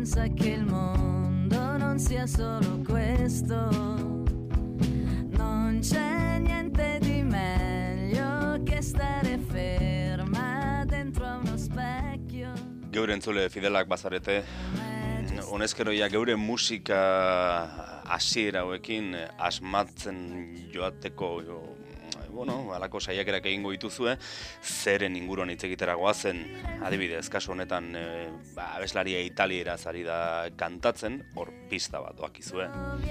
pensa che il mondo non sia solo questo. Non c'è niente di meglio che stare ferma dentro a uno specchio. Geure entzule fidelak bazarete, honezkeroia geure musika hasiera hauekin asmatzen joateko halako saiakerak egingo dituzue, zeren inguruan hitz egitera goazen, adibidez, kasu honetan abeslaria italieraz ari da kantatzen, hor pista bat doakizue.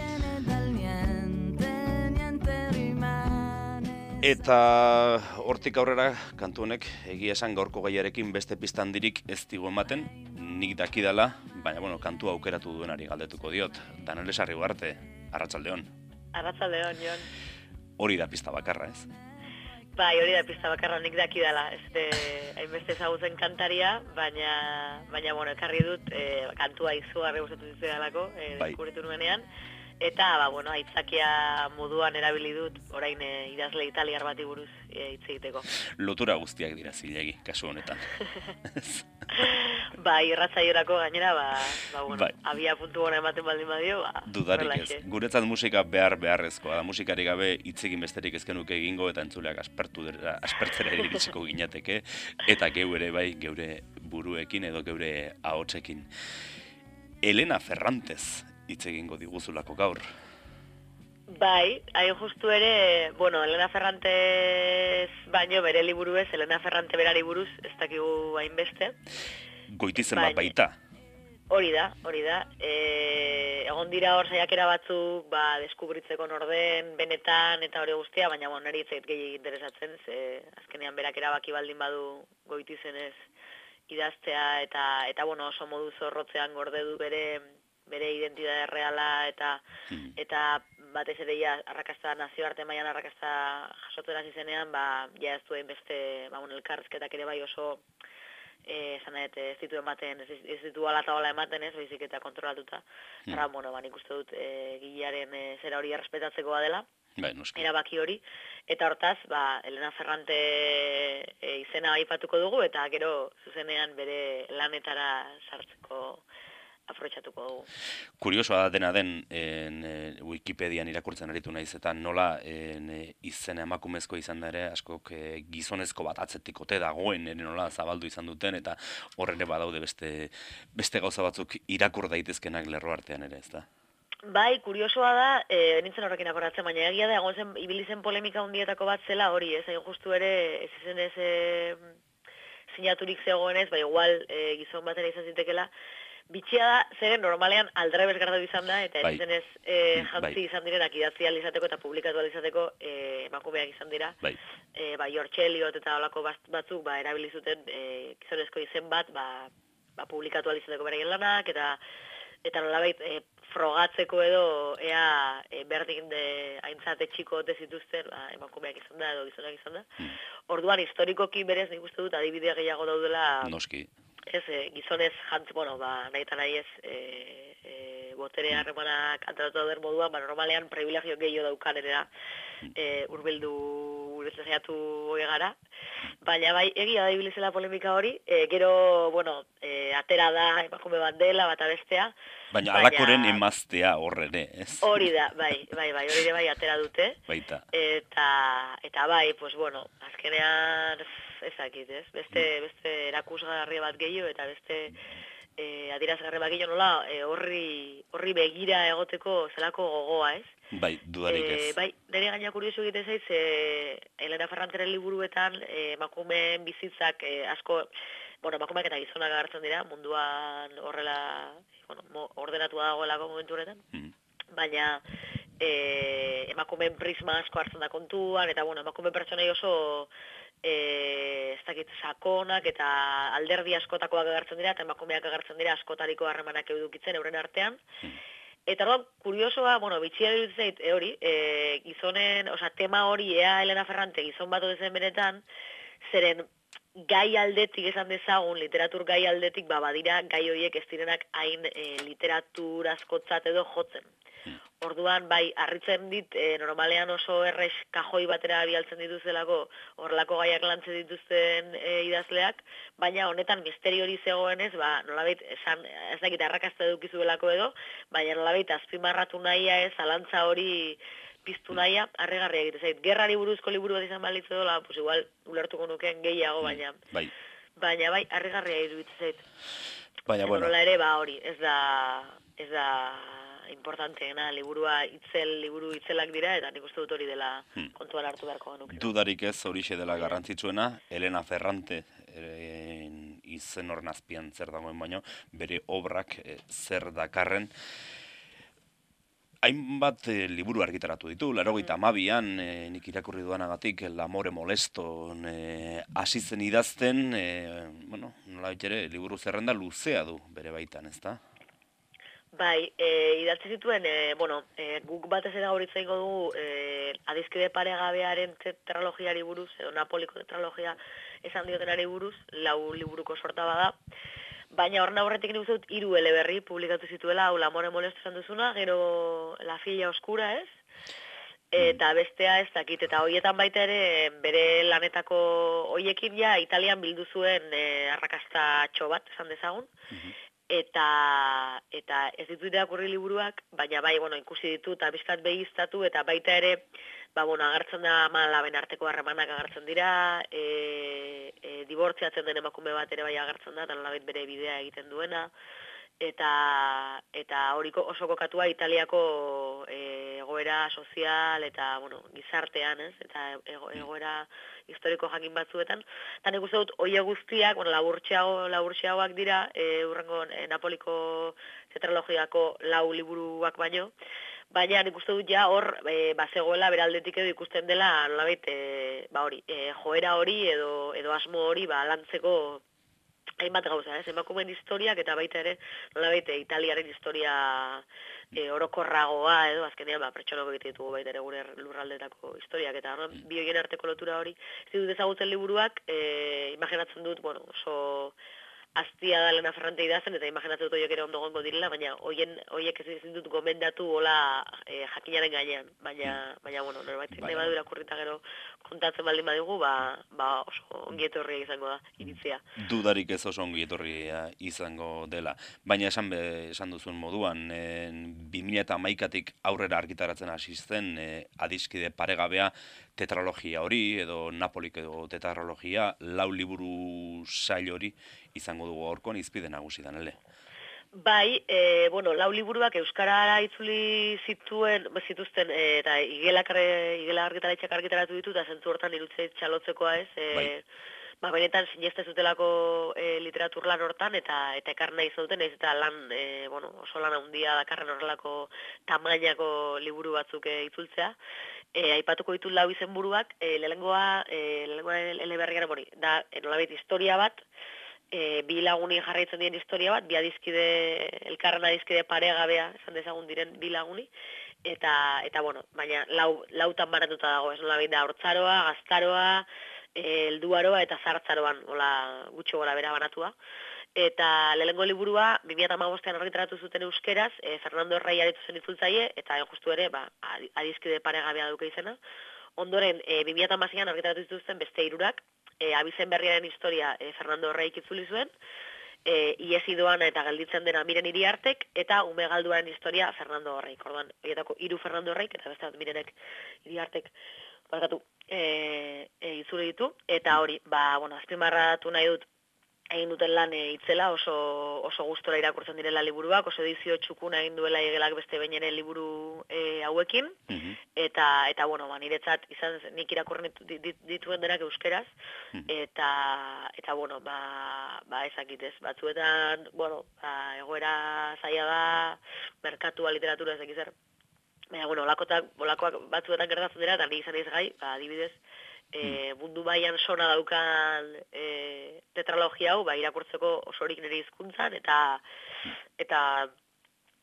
Eta hortik aurrera kantu honek egia esan gaurko gaiarekin beste pista handirik ez digu ematen, nik dakidala, baina kantua aukeratu duenari galdetuko diot. Danele Sarrigarte, arratsaldeon. Arratsaldeon, Jon. Hori da pista bakarra, ez? Bai, hori da pista bakarra, nik dakidala. Hainbeste ezagutzen kantaria, baina ekarri dut kantua izugarri gustatu zitzaidanako, deskubritu nuenean. Eta, aitzakia moduan erabili dut, orain idazle italiar bati buruz hitz egiteko. Lotura guztiak dira zilegi, kasu honetan. Bai, irratzaiorako gainera, abia puntu gona ematen baldin badio, dudarik ez. Guretzat musika beharrezkoa da. Musikari gabe hitz egin besterik ez genuke egingo eta entzuleak aspertzera iritsiko ginateke. Eta geure buruekin edo geure ahotsekin. Elena Ferrantez hitz egingo diguzulako gaur. Bai, hain justu ere, Elena Ferrantez baino bere liburuez, Elena Ferrante berari buruz, ez dakigu hainbeste. Goitizen bat baita. Hori da. Egon dira hor saiakera batzuk, deskubritzeko norden, benetan, eta hori guztia, baina niri itzait gehi interesatzen, azkenean berak erabaki baldin badu Goitizenez idaztea, eta oso modu zorrotzean gorde du bere identitate reala eta batez ere arrakasta nazioarte mailan arrakasta jasotzen hasi zenean, ja ez duen beste elkarrizketak ere bai oso ez ditu ematen, ez ditu ala eta ola ematen ez, baizik eta kontrolatuta. Eta, nik uste dut gilearen zera hori errespetatzeko badela, erabaki hori, eta hortaz, Elena Ferrante izena aipatuko dugu, eta gero zuzenean bere lanetara sartzeko aprobetxatuko dugu. Kuriosoa dena den Wikipedian irakurtzen aritu naiz eta nola izena emakumezko izan da ere askok gizonezko bat atzetik ote dagoen ere nola zabaldu izan duten eta horre badaude beste gauza batzuk irakur daitezkenak lerro artean ere, ez da? Bai, kuriosoa da, nintzen horrekin akoratzen, baina egia da, ibili zen polemika hundietako bat zela hori, ez, hain justu ere, ez izen ez sinaturik zegoenez, igual gizon batera izan zitekela, bitxia da, zeren normalean aldrebes gardatu izan da, eta izenez jantzi izan direnak idatzi izateko eta publikatu izateko emakumeak izan dira. George Eliot eta olako batzuk erabili zuten gizonezko izen bat publikatu izateko beraien lanak, eta nolabait frogatzeko edo ea berdin aintzate txiko ote zituzten emakumeak izan da edo gizonak izan da. Orduan historikoki berez nik uste dut adibidea gehiago daudela. Noski. Ez, gizonez jantz, nahi eta nahi ez, botere harremana kantatu den moduan, normalean privilegio gehiago daukanera urbildu saiatu gara. Baina egia da ibilizela polemika hori, gero, atera da emakume bat dela, bat abestea. Baina alakoren emaztea horrene, ez? Hori da, hori ere atera dute. Baita. Eta azkenean ezakit, ez? Beste erakusgarri bat gehiago eta beste adierazgarri bat gehiago nola horri begira egoteko zelako gogoa, ez? Bai, dudarik ez. Nire gaina kurioso egiten zaiz, Elena Ferranteren liburuetan emakumeen bizitzak asko, emakumeak eta gizonak agertzen dira, munduan horrela ordenatua dagoelako momentu horretan, baina emakumeen prisma asko hartzen da kontuan, eta emakumeen pertsonai oso ez dakit sakonak eta alderdi askotakoak agertzen dira, eta emakumeak agertzen dira askotariko harremanak edukitzen euren artean. Eta orduan, kuriosoa, bitxia dut zait, hori, gizonen, tema hori, ea Elena Ferrante gizon bat odezen benetan, zeren gai aldetik esan dezagun, literatur gai aldetik, badira gai horiek ez direnak hain literaturazkotzat edo jotzen. Orduan, bai, harritzen dit, normalean oso errex kajoi batera bialtzen dituzelako, horrelako gaiak lantzen dituzten idazleak, baina honetan misteri hori zegoenez, nolabait, ez dakit arrakasta edukizuelako edo, baina nolabait azpimarratu nahia ez, zalantza hori piztu nahia, harrigarria egite zait. Gerrari buruzko liburu bat izan balitzu dola, pues igual, ulertuko nukeen gehiago, baina bai, harrigarria iruditzen zait. Baina, bueno. Nola ere, hori, ez da importanteena, liburu itzelak dira, eta nik uste dut hori dela kontuan hartu beharko genuke. Dudarik ez horixe dela garrantzitsuena, Elena Ferrante izen horren azpian zer dagoen baino, bere obrak zer dakarren. Hainbat liburu argitaratu ditu, 82an nik irakurri duanagatik L'amore molesto hasi zen idazten, nolabait ere, liburu zerrenda luzea du bere baitan, ezta? Bai, idatzi zituen, guk batez ere gaur hitz egingo dugu adiskide paregabearen tetralogiari buruz, edo Napoliko tetralogia esan diotenari buruz, 4 liburuko sorta bada. Baina horren aurretik nik uste dut 3 eleberri publikatu zituela, hau L'amore molesto esan duzuna, gero La filla oscura, ez? Eta bestea ez dakit, eta hoietan baita ere bere lanetako hoiekin ja Italian bildu zuen arrakasta bat esan dezagun. Eta ez ditu irakurri liburuak, baina bai, ikusi ditu eta bizkat begiztatu, eta baita ere, agertzen da laben arteko harremanak agertzen dira, dibortziatzen den emakume bat ere bai agertzen da, eta nolabait bere bidea egiten duena, eta horiko oso kokatua Italiako egoera sozial eta gizartean, ez? Eta egoera historiko jakin batzuetan. Eta nik uste dut, hoie guztiak, laburtxeagoak dira, urrengo Napoliko tetralogiako 4 liburuak baino, baina nik uste dut ja hor, bazegoela beraldetik edo ikusten dela, nolabait, joera hori edo asmo hori lantzeko hainbat gauza, ez? Emakumeen historiak eta baita ere, nolabait, Italiaren historia orokorragoa edo azkenean pertsonako egite ditugu baita ere gure lurraldetako historiak, eta bi horien arteko lotura hori ez dut ezagutzen liburuak, imaginatzen dut, oso aztia da Elena Ferrante idazten, eta imaginatzen dut horiek ere ondo gongo direla, baina horiek ez dut gomendatu hola jakinaren gainean, baina norbait nahi badu irakurrita gero kontatzen baldin badigu, oso ongi etorria izango da, iritzia. Dudarik ez oso ongi etorria izango dela. Baina esan duzun moduan, 2011tik aurrera argitaratzen hasi zen adiskide paregabea tetralogia hori, edo Napolik edo tetralogia, 4 liburu sail hori izango dugu aurkon izpide nagusi danele. Bai, 4 liburuak euskarara itzuli zituzten, eta igela argitaletxeak argitaratu ditu, eta zentzu hortan irutzeit txalotzekoa ez, benetan sineste zutelako literatur lan hortan, eta ekar nahi zauten, eta lan, oso lan handia dakarren horrelako tamainako liburu batzuk itzultzea. Aipatuko ditut 4 izenburuak, lehenengoa eleberriaren hori, da nolabait historia bat, 2 laguni jarraitzen dien historia bat, elkarren adiskide paregabea esan dezagun diren 2 laguni, eta baina lautan banatuta dago, ez nolabait da hortzaroa, gaztaroa, helduaroa eta zartzaroan, gutxo gora bera banatua. Eta lehenengo liburua, 2015an argitaratu zuten euskeraz, Fernando Herrai aritu zen itzultzaile, eta justu ere, adiskide paregabea duke izena. Ondoren, 2016an argitaratu zituzten beste 3, abizen berriaren historia Fernando Herraik itzuli zuen, iesi doana eta gelditzen dena Miren Iriartek, eta ume galduaren historia Fernando Herraik. Orduan, horietako 3 Fernando Herraik, eta beste bat Mirenek Iriartek itzuli ditu, eta hori, azpimarratu nahi dut, egin duten lan itzela, oso gustora irakurtzen direla liburuak, oso edizio txukuna egin duela igelak beste behin ere liburu hauekin, eta niretzat izan nik irakurren dituen denak euskeraz, eta ezakitez, batzuetan, egoera zaila da, merkatua, literatura ezak izan, baina, olakoak batzuetan gertatzen dira, eta ni izan ez gai, adibidez, mundu baian sona daukan tetralogia hau, irakurtzeko osorik nire hizkuntzan, eta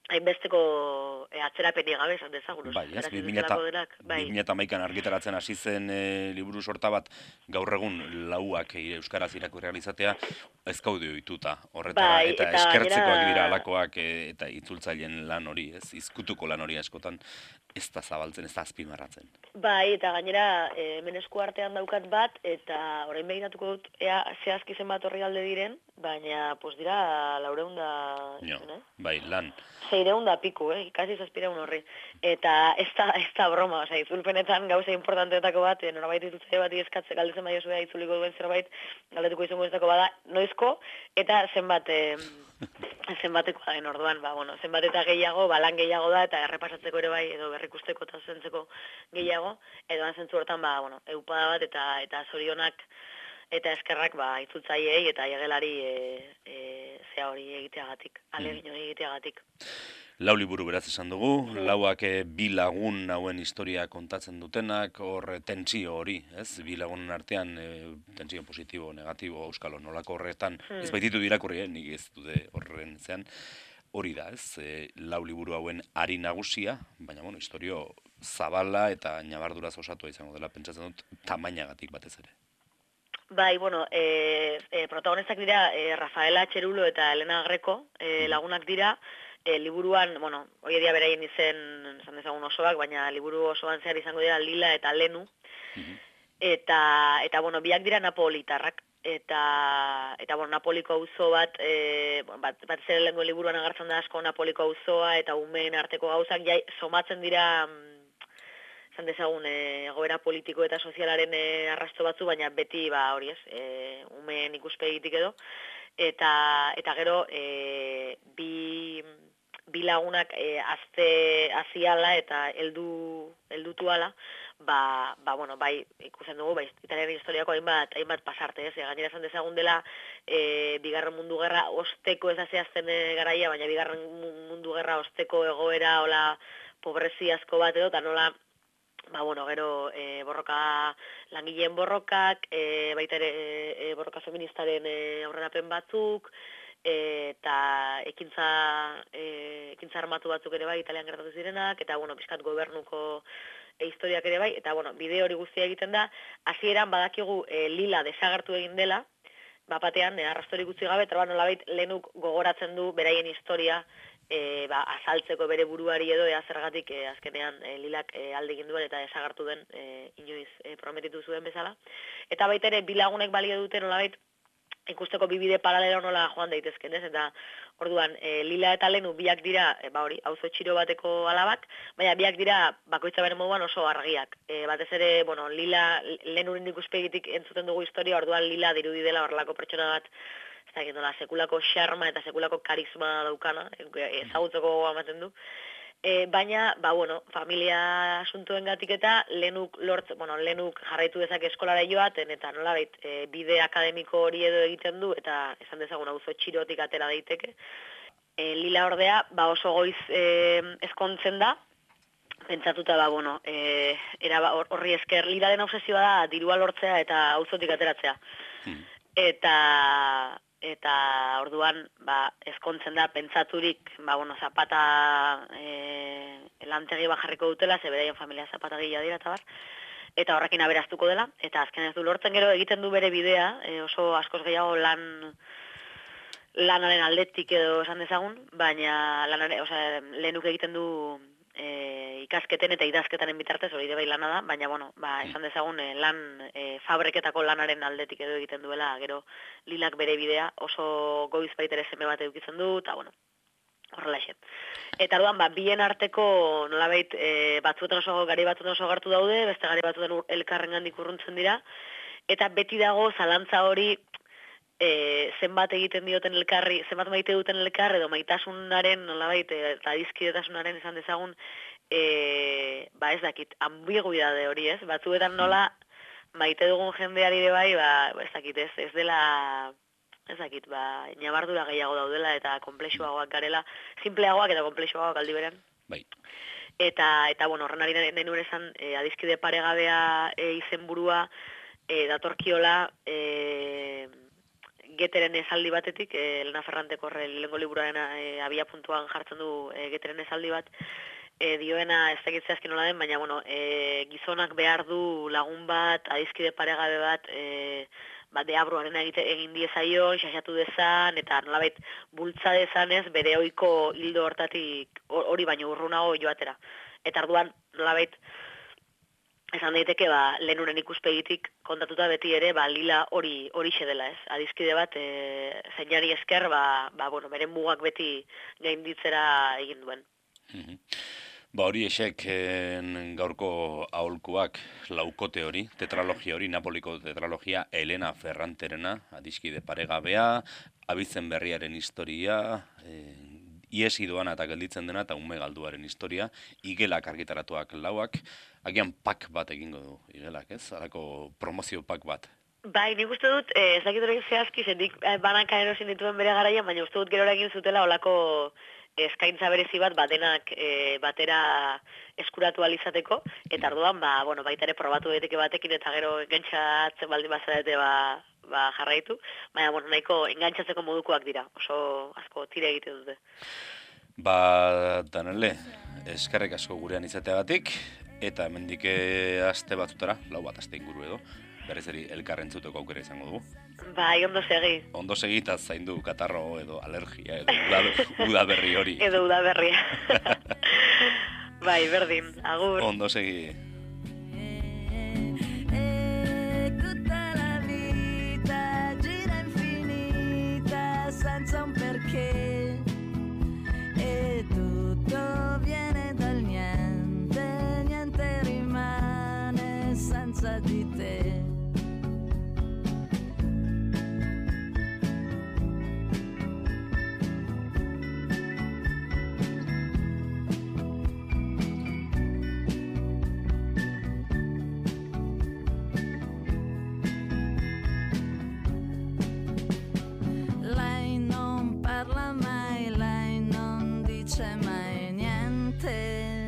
hainbesteko atzerapenik gabe esan dezagun. Bai, ez, 2011an argitaratzen hasi zen liburu sorta bat, gaur egun lauak euskaraz irakurri ahal izatea, ez gaude ohituta horretara, Bai, eta eta eskertzekoak gainera- dira alakoak eta itzultzaileen lan hori, ez, izkutuko lan hori askotan, ez da zabaltzen, ez da azpimarratzen. Bai, eta gainera hemen esku artean daukat bat, eta orain begiratuko dut, ea zehazki zenbat orrialde diren, baina, pues dira, 400 Jo, bai, lan. 600 piku, ikasi 700 horri. Eta ez da broma, osea, itzulpenetan gauza importanteetako bat, norbait itzultzaile bati eskatze galdetzen bai osua itzuliko duen zerbait, galdetuko izango ezako bada, noizko, eta zenbatekoa den orduan, zenbat eta gehiago, lan gehiago da, eta errepasatzeko ere bai, edo berrikusteko eta zentzeko gehiago, edo zentzu hortan, eupada bat, eta zorionak, eta eskerrak, itzultzaileei eta jagelari zea hori egiteagatik, alegin hori egiteagatik. Lau liburu beraz esan dugu, lauak bi lagun hauen historia kontatzen dutenak, hor tentsio hori, ez? Bi lagunen artean tentsio positibo, negatibo, euskalo nolako horretan, ez baititu irakurri, nik ez dute horren zean, hori da, ez? Lau liburu hauen ari nagusia, baina, historio zabala eta nabarduraz osatua izango dela, pentsatzen dut, tamainagatik batez ere. Bai, protagonistak dira Rafaela Txerulo eta Elena Greco, lagunak dira, liburuan, hori edia beraien izen, esan dezagun osoak, baina liburu osoan zehar izango dira Lila eta Lenu, eta biak dira napolitarrak, eta Napoliko auzo bat zer lehenko liburuan agertzen da asko Napoliko auzoa, eta umeen arteko gauzak, somatzen dira, esan dezagun, egoera politiko eta sozialaren arrasto batzu, baina beti, hori ez, umeen ikuspegitik edo, eta gero, bi lagunak aziala eta heldutu ala, bai, ikusten dugu, italiaren historiako hainbat pasarte, ez? Gainera esan dezagun dela, bigarren mundu gerra osteko ez zehazten garaia, baina bigarren mundu gerra osteko egoera, hola, pobreziazko bat edo, eta nola, gero borroka, langileen borrokak, baita ere borroka feministaren aurrerapen batzuk, eta ekintza armatu batzuk ere bai Italian gertatu zirenak, eta pixkat gobernuko historiak ere bai, eta bide hori guztia egiten da, hasieran badakigu Lila desagertu egin dela, batean arrastorik gutxi gabe, eta nolabait Lenuk gogoratzen du beraien historia, azaltzeko bere buruari edo zergatik azkenean Lilak alde egin duen eta desagertu den inoiz prometitu zuen bezala. Eta baita ere bi lagunek balio dute nolabait ikusteko bibide paralelo nola joan daitezken, ez? Eta orduan Lila eta Lenu biak dira, auzo txiro bateko alabak, baina biak dira bakoitza bere moduan oso argiak. Batez ere, Lila Lenuren ikuspegitik entzuten dugu historia, orduan Lila dirudi dela horrelako pertsona bat, ez da egin sekulako xarma eta sekulako karisma daukana, ezagutzeko ematen du. Baina, familia asuntuen gatik eta Lenuk jarraitu dezake eskolara joaten, eta nolabait bide akademiko hori edo egiten du, eta esan dezagun auzo txirotik atera daiteke. Lila ordea, oso goiz ezkontzen da, pentsatuta horri esker Lilaren obsesioa da dirua lortzea eta auzotik ateratzea. Eta orduan ezkontzen da pentsaturik zapata lantegi bat jarriko dutela, ze beraien familia zapatagila dira eta bar, eta horrekin aberaztuko dela, eta azken ez du lortzen gero egiten du bere bidea, oso askoz gehiago lanaren aldetik edo esan dezagun, baina Lenuk egiten du ikasketen eta idazketaren bitartez hori ere bai lana da, baina esan dezagun fabriketako lanaren aldetik edo egiten duela, gero Lilak bere bidea oso goiz baitere seme bat edukitzen du, eta horrela eset. Eta orduan, bien arteko nolabait gari batzuetan oso gartu daude, beste gari batzuetan elkarrengandik urruntzen dira, eta beti dago zalantza hori zenbat egiten dioten elkarri, zenbat maite duten elkar, edo maitasunaren, nolabait, eta dizkidetasunaren esan dezagun, ez dakit, ambiguidade hori, ez? Batzuetan nola maite dugun jendeari ere bai, ez dakit, ez dela, ez dakit, nabardura gehiago daudela eta komplexuagoak garela, simpleagoak eta komplexuagoak aldi berean. Bai. Eta horren ari nenuen esan, adizkide paregabea izenburua datorkiola Geteren esaldi batetik, Elena Ferranteko lehengo liburuaren abia puntuan jartzen du Geteren esaldi bat, dioena ez dakitzea azken nola den, baina bueno, gizonak behar du lagun bat, adizkide paregabe bat, deabruaren egin diezaion, xaxatu dezan, eta nolabait bultza dezanez bere ohiko hildo hortatik hori baino urrunago joatera. Eta orduan nolabait esan daiteke lehenuren ikuspegitik kontatuta beti ere lila hori dela, ez? Adizkide bat zeinari esker bueno, bere mugak beti gainditzera egin duen. Hori esek gaurko aholkuak laukote hori, tetralogia hori, Napoliko tetralogia, Elena Ferranterena, adizkide paregabea, abizen berriaren historia, iesi doana eta gelditzen dena eta ume galduaren historia, igelak argitaratuak lauak, agian pak bat egingo du igelak, ez? Harako promozio pak bat. Bai, nik uste dut, ez dakit horrekin zehazki, zendik banaka erosin dituen bere garaian, baina uste dut gero egin zutela olako eskaintza berezi bat batenak batera eskuratu alizateko, eta orduan, bueno, baita ere probatu daiteke batekin eta gero engantzatzen baldin bazarete jarraitu, baina, bueno, nahiko engantzatzeko modukoak dira, oso asko tire egite dute. Danele, eskerrik asko gurean izateagatik, eta hemendik aste batzutara, 4 aste inguru edo, berriz eri elkarrentzuteko aukera izango dugu. Bai, ondo segi. Ondo segi eta zaindu katarro edo alergia edo udaberri hori. Edo udaberria. Bai, berdin, agur. Ondo segi. Tutta la vita gira infinita senza un perché e tutto viene dal niente, niente rimane senza di te. Lei non parla mai, lei non dice mai niente.